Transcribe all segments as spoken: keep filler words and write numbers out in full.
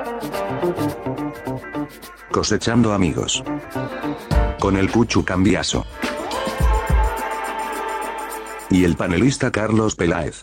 Cosechando amigos. Con el Puchu Cambiaso. Y el panelista Carlos Peláez.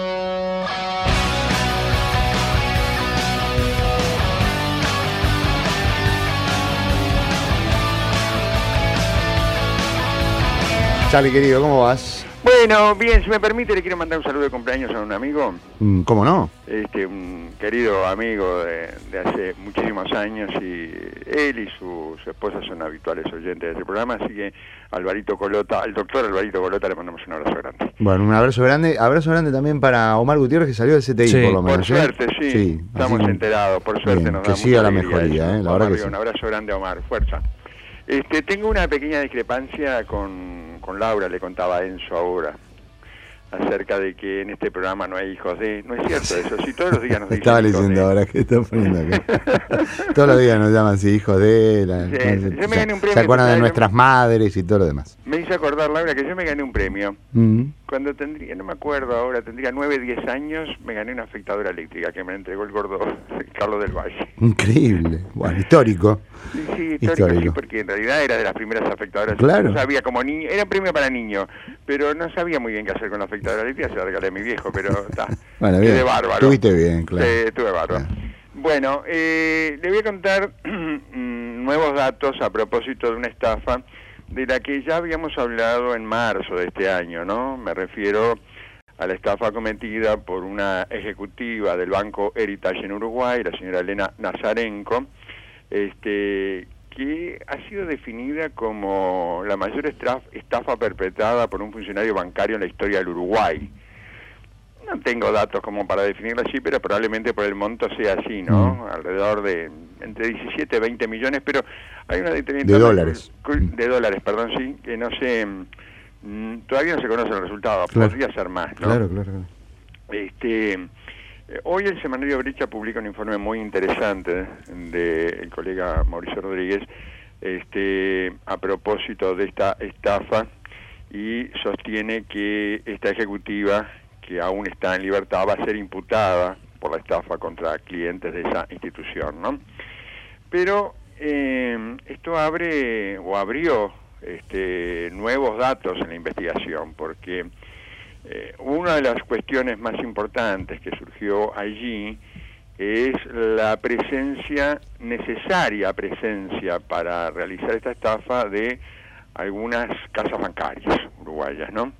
Charlie, querido, ¿cómo vas? Bueno, bien, si me permite, le quiero mandar un saludo de cumpleaños a un amigo. Mm, ¿Cómo no? Este, un querido amigo de, de hace muchísimos años, y él y su, su esposa son habituales oyentes de este programa, así que Alvarito Colota, al doctor Alvarito Colota le mandamos un abrazo grande. Bueno, un abrazo grande, abrazo grande también para Omar Gutiérrez, que salió del C T I, Sí, por lo menos. Por ¿eh? suerte, sí, sí estamos así, enterados, por suerte bien, nos que da siga mucha la alegría mejoría, eso. ¿eh? La Omar, verdad que sí. un abrazo grande a Omar, fuerza. Este, tengo una pequeña discrepancia con, con Laura, le contaba a Enzo ahora, acerca de que en este programa no hay hijos de... No es cierto eso, si todos los días nos dicen Estaba hijos leyendo de... ahora que está poniendo acá. Todos los días nos llaman así, hijos de... La, Sí, no, yo me gané un premio, se acuerdan de ¿sabes? nuestras madres y todo lo demás. Me hizo acordar, Laura, que yo me gané un premio. Mm. Cuando tendría, no me acuerdo ahora, tendría nueve, diez años, me gané una afectadora eléctrica que me entregó el gordo Carlos del Valle. Increíble. Bueno, histórico. Sí, sí, histórico, Histórico. sí, porque en realidad era de las primeras afectadoras. Claro. No sabía como niño, era un premio para niños, pero no sabía muy bien qué hacer con la afectadora eléctrica, se la regalé a mi viejo, pero está. Bueno, bien. Quedé bárbaro. Estuviste bien, claro. Sí, estuve bárbaro. Claro. Bueno, eh, le voy a contar nuevos datos a propósito de una estafa de la que ya habíamos hablado en marzo de este año, ¿no? Me refiero a la estafa cometida por una ejecutiva del Banco Heritage en Uruguay, la señora Elena Nazarenko, este, que ha sido definida como la mayor estraf- estafa perpetrada por un funcionario bancario en la historia del Uruguay. No tengo datos como para definirla así, pero probablemente por el monto sea así, ¿no? Mm. Alrededor de entre diecisiete y veinte millones, pero hay una determinada... De dólares. De dólares, perdón, sí, que no sé... Mmm, todavía no se conoce el resultado, claro. Podría ser más, ¿no? Claro, claro, claro. Este, eh, hoy el semanario Brecha publica un informe muy interesante del colega Mauricio Rodríguez, este, a propósito de esta estafa, y sostiene que esta ejecutiva, que aún está en libertad, va a ser imputada por la estafa contra clientes de esa institución, ¿no? Pero eh, esto abre o abrió este, nuevos datos en la investigación, porque eh, una de las cuestiones más importantes que surgió allí es la presencia, necesaria presencia para realizar esta estafa de algunas casas bancarias uruguayas, ¿no?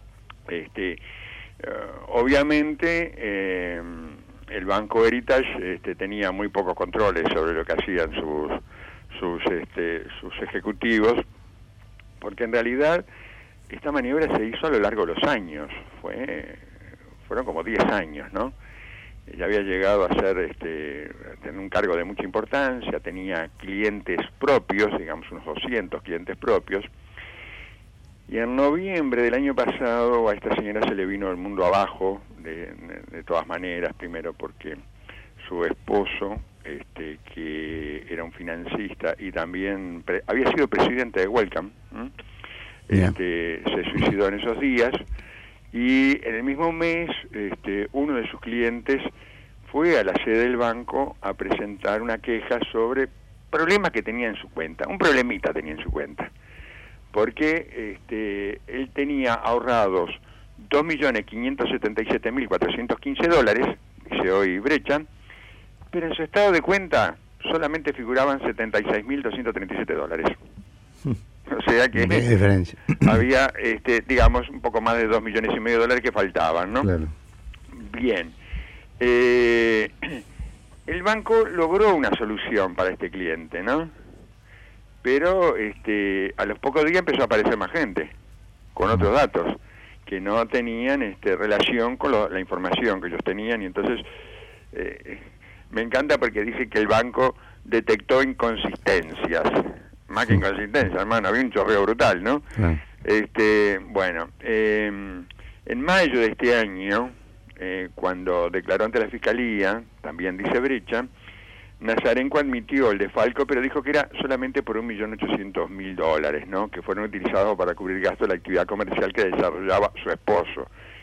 Este, uh, obviamente eh, el Banco Heritage este, tenía muy pocos controles sobre lo que hacían sus sus este, sus ejecutivos, porque en realidad esta maniobra se hizo a lo largo de los años, fue fueron como diez años, ¿no? Ella había llegado a ser este, a tener un cargo de mucha importancia, tenía clientes propios, digamos unos doscientos clientes propios, y en noviembre del año pasado a esta señora se le vino el mundo abajo, de, de, de todas maneras, primero porque su esposo, este, que era un financista y también pre, había sido presidente de Welcome, ¿eh? este, se suicidó en esos días, y en el mismo mes este, uno de sus clientes fue a la sede del banco a presentar una queja sobre problemas que tenía en su cuenta, un problemita tenía en su cuenta, porque este, él tenía ahorrados dos millones quinientos setenta y siete mil cuatrocientos quince dólares, dice hoy Brecha, pero en su estado de cuenta solamente figuraban setenta y seis mil doscientos treinta y siete dólares. O sea que diferencia. había, este, digamos, un poco más de dos millones y medio de dólares que faltaban, ¿no? Claro. Bien. Eh, el banco logró una solución para este cliente, ¿no? Pero este, a los pocos días empezó a aparecer más gente, con otros datos, que no tenían este, relación con lo, la información que ellos tenían, y entonces... Eh, me encanta porque dice que el banco detectó inconsistencias. Más que inconsistencias, hermano, había un chorreo brutal, ¿no? Ah. Este, bueno, eh, en mayo de este año, eh, cuando declaró ante la Fiscalía, también dice Brecha, Nazarenko admitió el desfalco, pero dijo que era solamente por un millón ochocientos mil dólares, ¿no? Que fueron utilizados para cubrir gastos de la actividad comercial que desarrollaba su esposo,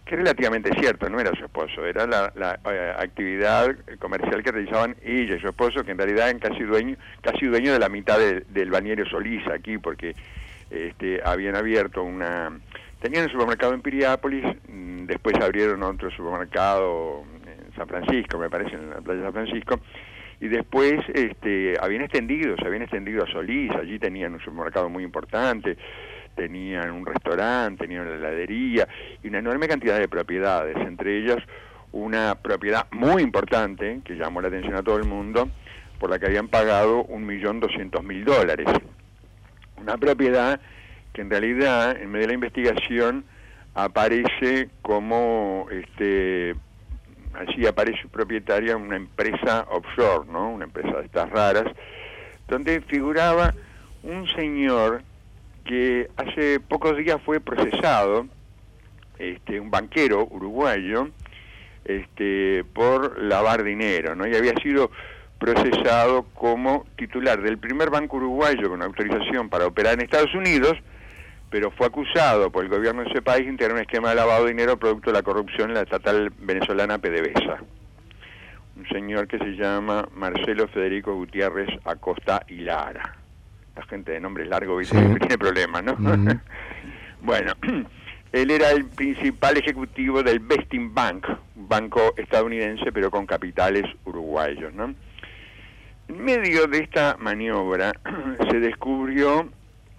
que es relativamente cierto, no era su esposo, era la, la eh, actividad comercial que realizaban ella y su esposo, que en realidad eran casi dueño, casi dueño de la mitad de, del balneario Solís aquí, porque este, habían abierto una... Tenían un supermercado en Piriápolis, después abrieron otro supermercado en San Francisco, me parece, en la playa de San Francisco, y después este, habían extendido, se habían extendido a Solís, allí tenían un supermercado muy importante, tenían un restaurante, tenían una heladería y una enorme cantidad de propiedades, entre ellas una propiedad muy importante que llamó la atención a todo el mundo, por la que habían pagado un millón doscientos mil dólares. Una propiedad que en realidad, en medio de la investigación, aparece como, este, así aparece propietaria una empresa offshore, ¿no? Una empresa de estas raras, donde figuraba un señor que hace pocos días fue procesado, este, un banquero uruguayo, este, por lavar dinero, ¿no? Y había sido procesado como titular del primer banco uruguayo con autorización para operar en Estados Unidos, pero fue acusado por el gobierno de ese país de integrar un esquema de lavado de dinero producto de la corrupción en la estatal venezolana PDVSA. Un señor que se llama Marcelo Federico Gutiérrez Acosta y Lara. La gente de nombres largos, ¿viste? Sí. Tiene problemas, ¿no? Uh-huh. Bueno, él era el principal ejecutivo del Vesting Bank, un banco estadounidense pero con capitales uruguayos, ¿no? En medio de esta maniobra se descubrió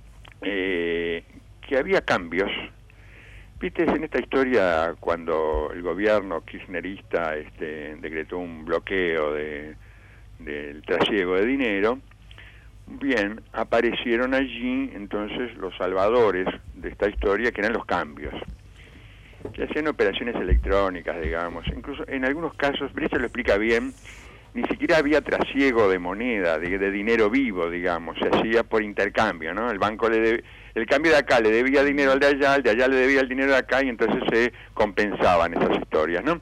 eh, que había cambios. Viste, en esta historia cuando el gobierno kirchnerista este, decretó un bloqueo de, del trasiego de dinero, bien, aparecieron allí entonces los salvadores de esta historia, que eran los cambios, que hacían operaciones electrónicas, digamos, incluso en algunos casos, Brecha lo explica bien, ni siquiera había trasiego de moneda, de, de dinero vivo, digamos, se hacía por intercambio, ¿no? El banco le debe, el cambio de acá le debía dinero al de allá, el de allá le debía el dinero de acá, y entonces se compensaban esas historias, ¿no?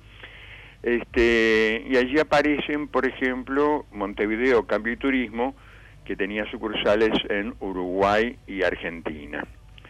Este, y allí aparecen, por ejemplo, Montevideo Cambio y Turismo, que tenía sucursales en Uruguay y Argentina.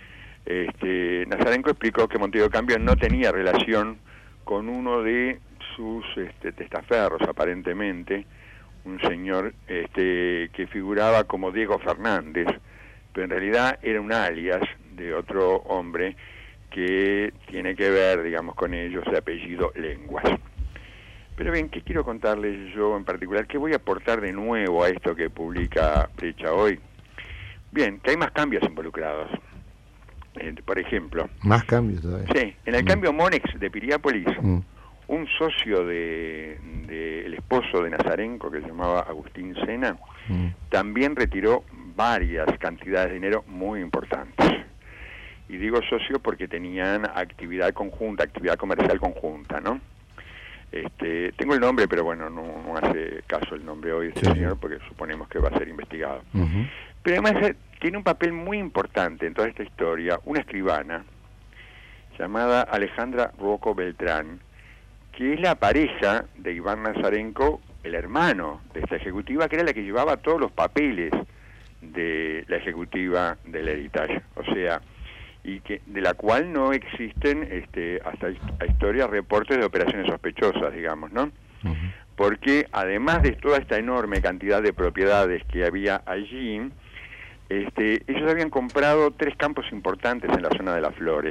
Este, Nazarenko explicó que Montevideo Cambio no tenía relación con uno de sus este, testaferros, aparentemente, un señor este, que figuraba como Diego Fernández, pero en realidad era un alias de otro hombre que tiene que ver, digamos, con ellos, de apellido Lenguas. Pero bien, ¿qué quiero contarles yo en particular? ¿Qué voy a aportar de nuevo a esto que publica Brecha hoy? Bien, que hay más cambios involucrados. Eh, por ejemplo... ¿Más cambios todavía? Sí, en el mm. cambio Monex de Piriápolis, mm. un socio de, de el esposo de Nazarenko, que se llamaba Agustín Sena, mm. también retiró varias cantidades de dinero muy importantes. Y digo socio porque tenían actividad conjunta, actividad comercial conjunta, ¿no? Este, tengo el nombre, pero bueno, no, no hace caso el nombre hoy de este sí. señor, porque suponemos que va a ser investigado. Uh-huh. Pero además tiene un papel muy importante en toda esta historia, una escribana llamada Alejandra Rocco Beltrán, que es la pareja de Iván Nazarenko, el hermano de esta ejecutiva, que era la que llevaba todos los papeles de la ejecutiva del Heritage, o sea, y que de la cual no existen este, hasta la historia reportes de operaciones sospechosas, digamos, ¿no? Uh-huh. Porque además de toda esta enorme cantidad de propiedades que había allí, este, ellos habían comprado tres campos importantes en la zona de Las Flores.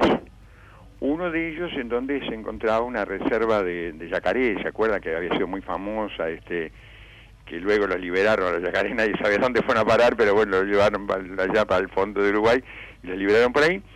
Uno de ellos en donde se encontraba una reserva de, de yacaré, ¿se acuerdan? Que había sido muy famosa, este, que luego los liberaron a los yacarés, nadie sabía dónde fueron a parar, pero bueno, los llevaron allá para el fondo de Uruguay y los liberaron por ahí.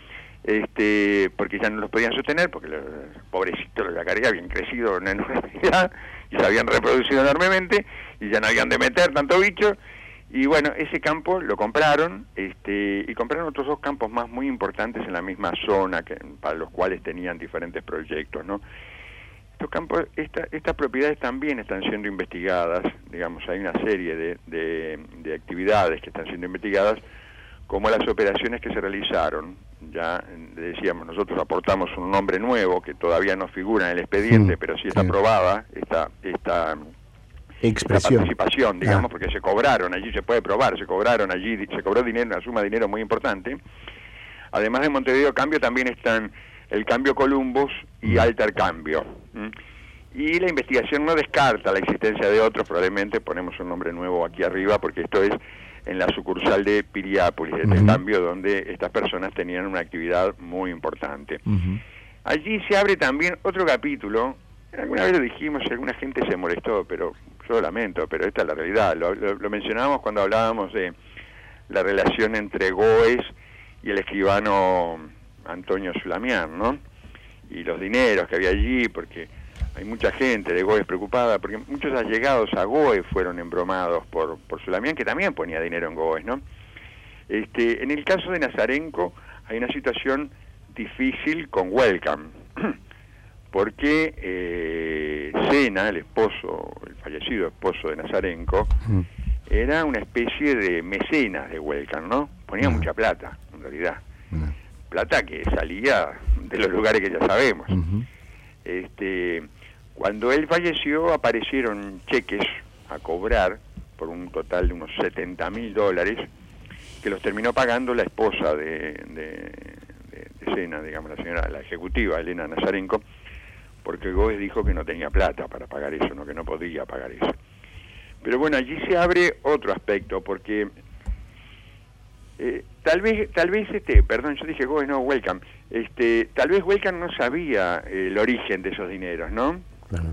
Este, porque ya no los podían sostener, porque los pobrecitos los yacarés habían crecido en enormidad y se habían reproducido enormemente y ya no habían de meter tanto bicho, y bueno, ese campo lo compraron, este, y compraron otros dos campos más muy importantes en la misma zona, que, para los cuales tenían diferentes proyectos, ¿no? Estos campos, esta, estas propiedades también están siendo investigadas, digamos, hay una serie de, de, de actividades que están siendo investigadas, como las operaciones que se realizaron. Ya decíamos, nosotros aportamos un nombre nuevo que todavía no figura en el expediente, mm, pero sí está sí. aprobada esta, esta, esta participación, digamos, ah. porque se cobraron, allí se puede probar, se cobraron allí, se cobró dinero, una suma de dinero muy importante. Además de Montevideo Cambio también están el cambio Columbus y Altercambio. ¿Mm? Y la investigación no descarta la existencia de otros, probablemente ponemos un nombre nuevo aquí arriba, porque esto es en la sucursal de Piriápolis, de Intercambio, uh-huh. donde estas personas tenían una actividad muy importante. Uh-huh. Allí se abre también otro capítulo, alguna vez lo dijimos y alguna gente se molestó, pero yo lo lamento, pero esta es la realidad. Lo, lo, lo mencionábamos cuando hablábamos de la relación entre Goes y el escribano Antonio Zulamián, ¿no? Y los dineros que había allí, porque hay mucha gente de Goes preocupada, porque muchos allegados a Goes fueron embromados por, por Zulamián, que también ponía dinero en Goes, ¿no? Este, en el caso de Nazarenko hay una situación difícil con Welcome, porque eh, Sena, el esposo, el fallecido esposo de Nazarenko, mm. era una especie de mecenas de Welcome, ¿no? Ponía mm. mucha plata, en realidad. Mm. Plata que salía de los lugares que ya sabemos. Mm-hmm. Este, cuando él falleció aparecieron cheques a cobrar por un total de unos setenta mil dólares que los terminó pagando la esposa de, de, de, de Sena, digamos, la señora, la ejecutiva, Elena Nazarenko, porque Goes dijo que no tenía plata para pagar eso, no, que no podía pagar eso. Pero bueno, allí se abre otro aspecto, porque eh, tal vez, tal vez este, perdón, yo dije Goes, no, Welcome, este, tal vez Welcome no sabía eh, el origen de esos dineros, ¿no? Claro.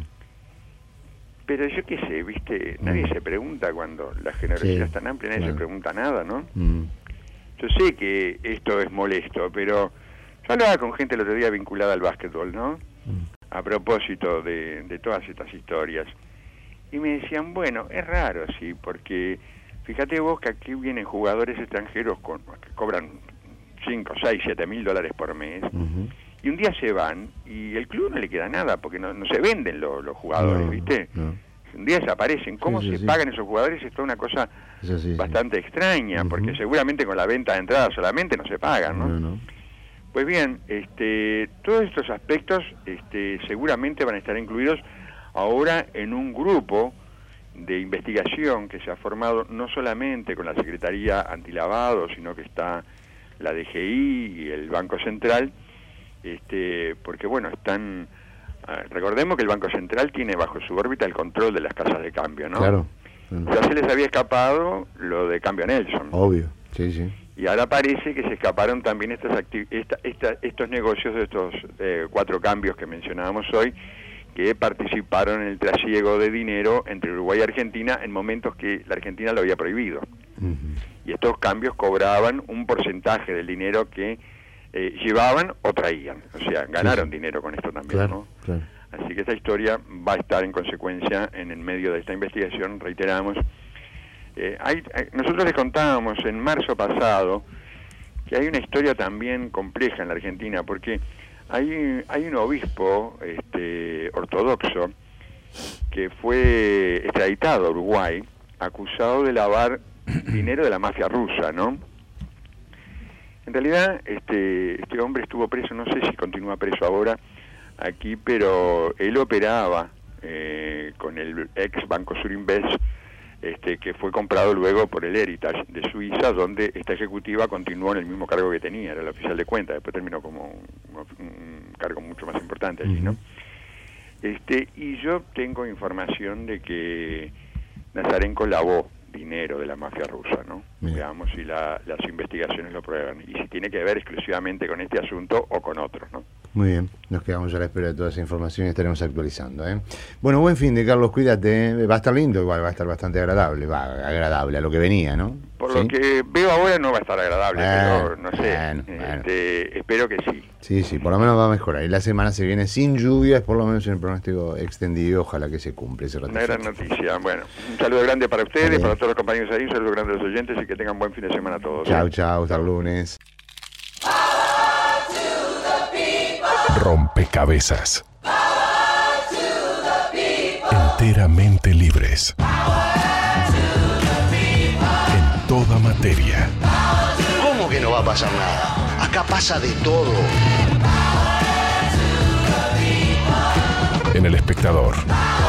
Pero yo qué sé, viste, mm. nadie se pregunta cuando la generosidad sí, es tan amplia, nadie claro. se pregunta nada, ¿no? Mm. Yo sé que esto es molesto, pero yo hablaba con gente el otro día vinculada al básquetbol, ¿no? Mm. A propósito de, de todas estas historias. Y me decían, bueno, es raro, sí, porque fíjate vos que aquí vienen jugadores extranjeros con, que cobran cinco, seis, siete mil dólares por mes, uh-huh. y un día se van y el club no le queda nada, porque no, no se venden lo, los jugadores, no, ¿viste? No. Un día desaparecen. ¿Cómo sí, sí, se sí. pagan esos jugadores? Esto es una cosa sí, bastante sí. extraña, uh-huh. porque seguramente con la venta de entrada solamente no se pagan, ¿no? no, no. Pues bien, este, todos estos aspectos este, seguramente van a estar incluidos ahora en un grupo de investigación que se ha formado no solamente con la Secretaría Antilavado, sino que está la D G I y el Banco Central, este, porque bueno, están, uh, recordemos que el Banco Central tiene bajo su órbita el control de las casas de cambio, ¿no? Claro. Ya se les había escapado lo de Cambio Nelson. Obvio, sí, sí. Y ahora parece que se escaparon también estas acti- esta, esta, estos negocios de estos eh, cuatro cambios que mencionábamos hoy, que participaron en el trasiego de dinero entre Uruguay y Argentina en momentos que la Argentina lo había prohibido. Uh-huh. Y estos cambios cobraban un porcentaje del dinero que eh, llevaban o traían. O sea, ganaron sí. dinero con esto también, claro, ¿no? Claro. Así que esta historia va a estar en consecuencia en el medio de esta investigación, reiteramos. Eh, hay, hay, nosotros les contábamos en marzo pasado que hay una historia también compleja en la Argentina, porque hay, hay un obispo este, ortodoxo que fue extraditado a Uruguay, acusado de lavar dinero de la mafia rusa, ¿no? En realidad, este, este hombre estuvo preso, no sé si continúa preso ahora aquí, pero él operaba eh, con el ex Banco Surinvest, Este, que fue comprado luego por el Heritage de Suiza, donde esta ejecutiva continuó en el mismo cargo que tenía, era el oficial de cuentas, después terminó como un, un cargo mucho más importante allí, ¿no? Este, y yo tengo información de que Nazarenko lavó dinero de la mafia rusa, ¿no? Bien. Veamos si la, las investigaciones lo prueban, y si tiene que ver exclusivamente con este asunto o con otros, ¿no? Muy bien, nos quedamos a la espera de toda esa información y estaremos actualizando, ¿eh? Bueno, buen fin de Carlos, cuídate, ¿eh? Va a estar lindo, igual va a estar bastante agradable, va agradable a lo que venía, ¿no? Por ¿sí? lo que veo ahora no va a estar agradable, bueno, pero no sé, bueno, este, bueno. espero que sí. Sí, sí, por lo menos va a mejorar. Y la semana se viene sin lluvias, por lo menos en el pronóstico extendido, ojalá que se cumpla ese rato. Una gran noticia. Bueno, un saludo grande para ustedes, Bien. para todos los compañeros ahí, un saludo grande a los oyentes y que tengan buen fin de semana a todos. Chao, chao, hasta el lunes. Rompecabezas. Enteramente libres. En toda materia. ¿Cómo que no va a pasar nada? Acá pasa de todo. En El Espectador.